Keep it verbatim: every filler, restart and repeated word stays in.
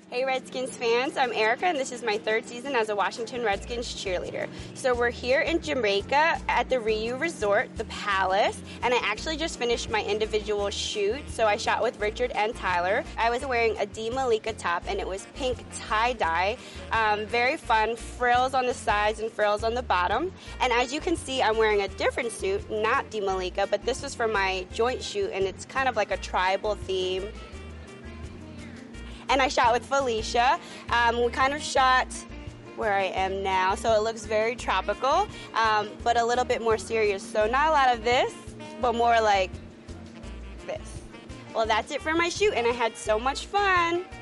Hey Redskins fans, I'm Erica and this is my third season as a Washington Redskins cheerleader. So we're here in Jamaica at the Riu Resort, the Palace, and I actually just finished my individual shoot. So I shot with Richard and Tyler. I was wearing a D. Malika top and it was pink tie-dye. Um, very fun, frills on the sides and frills on the bottom. And as you can see, I'm wearing a different suit, not D. Malika, but this was for my joint shoot and it's kind of like a tribal theme. And I shot with Felicia. Um, we kind of shot where I am now, so it looks very tropical, um, but a little bit more serious. So not a lot of this, but more like this. Well, that's it for my shoot, and I had so much fun.